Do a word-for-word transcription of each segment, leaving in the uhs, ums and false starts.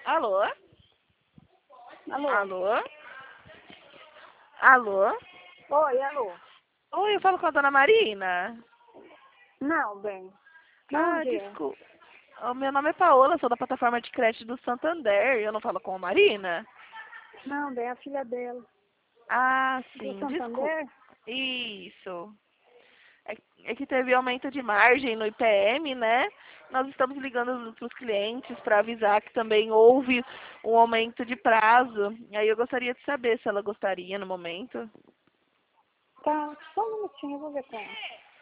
Alô? Alô? Alô? Alô? Oi, alô? Oi, eu falo com a dona Marina? Não, bem. De Ah, onde é? desculpa. O meu nome é Paola, sou da plataforma de crédito do Santander. Eu não falo com a Marina? Não, bem, a filha dela. Ah, Do sim, desculpa. Santander? Isso. É, é que teve aumento de margem no I P M, né? Nós estamos ligando para os clientes para avisar que também houve um aumento de prazo. Aí eu gostaria de saber se ela gostaria no momento. Tá, só um minutinho, eu vou ver com ela.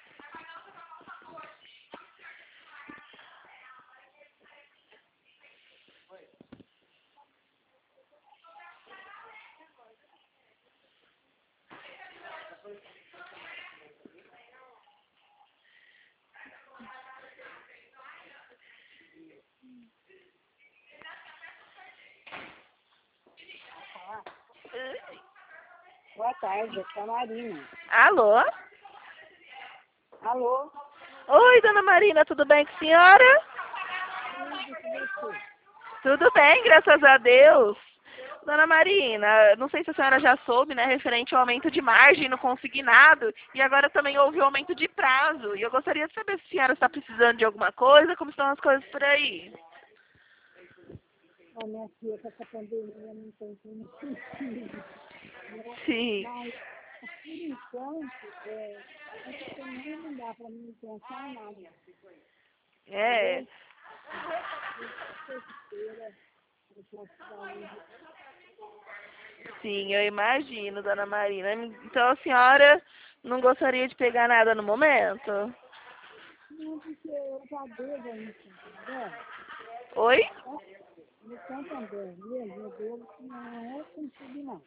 Boa tarde, aqui é a Marina. Alô? Alô? Oi, dona Marina, tudo bem com a senhora? Tudo com você? Tudo bem, graças a Deus. Dona Marina, não sei se a senhora já soube, né, referente ao aumento de margem no consignado, e agora também houve um aumento de prazo. E eu gostaria de saber se a senhora está precisando de alguma coisa, como estão as coisas por aí. A minha filha com essa pandemia não tem como sentido, né? Sim, Mas, por enquanto, é, essa semana não dá para mim pensar em nada, é, entendeu? Terça-feira, eu posso dar um... sim, eu imagino, dona Marina. Então a senhora não gostaria de pegar nada no momento? Não, porque eu já devo aí no Santander. Oi? No Santander mesmo, eu devo que não é consignado.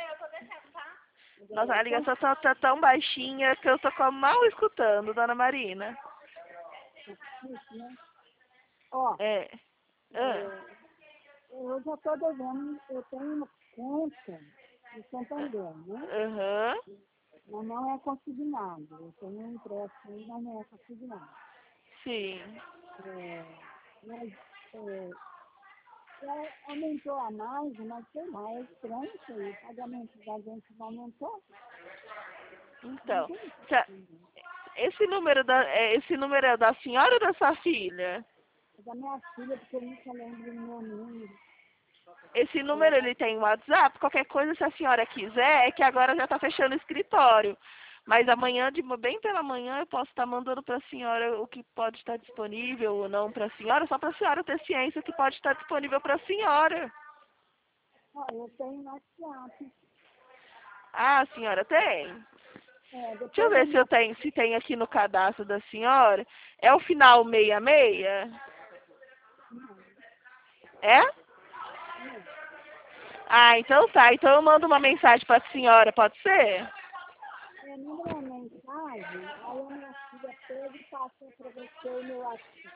Nossa, Agora, a quando ligação tá, tá tão baixinha que eu tô com- mal escutando, dona Marina. é difícil, né? Ó, É. Ah, é, eu já estou devendo, eu tenho uma conta no Santander, né? aham. Mas não é consignado. Eu tenho um empréstimo aí, mas não é consignado. Sim. É, mas é, é, aumentou a margem, mas sei lá, é estranho isso aí. O pagamento da gente não aumentou. Não Então, tem tá, sentido. esse número da, é, esse número é da senhora ou da sua filha? É da minha filha, porque eu nunca lembro do meu número. Esse Ela número tá ele tem WhatsApp, qualquer coisa se a senhora quiser, é que agora já está fechando o escritório. Mas amanhã, de, bem pela manhã, eu posso estar mandando para a senhora o que pode estar disponível ou não para a senhora, só para a senhora ter ciência que pode estar disponível para a senhora. ó, eu tenho WhatsApp. Ah, a senhora tem? É, Deixa eu depois da ver se eu minha tenho, se tem aqui no cadastro da senhora. É o final seis seis? não, É? é, Ah, então tá. Então eu mando uma mensagem para a senhora, pode ser? é, manda uma mensagem, aí a minha filha pega e passa para você o meu WhatsApp.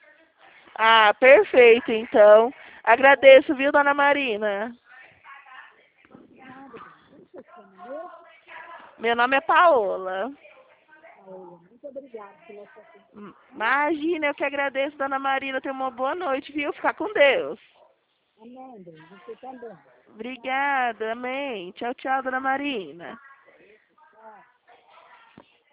Ah, perfeito, então. Agradeço, viu, dona Marina? Nada, bem. Como você chama mesmo? Meu nome é Paola. Paola, muito obrigada pela sua M- atenção. Imagina, eu que agradeço, dona Marina. Tenha uma boa noite, viu? Ficar com Deus. Amém, bem. Você também. Obrigada, amém. Tchau, tchau, dona Marina.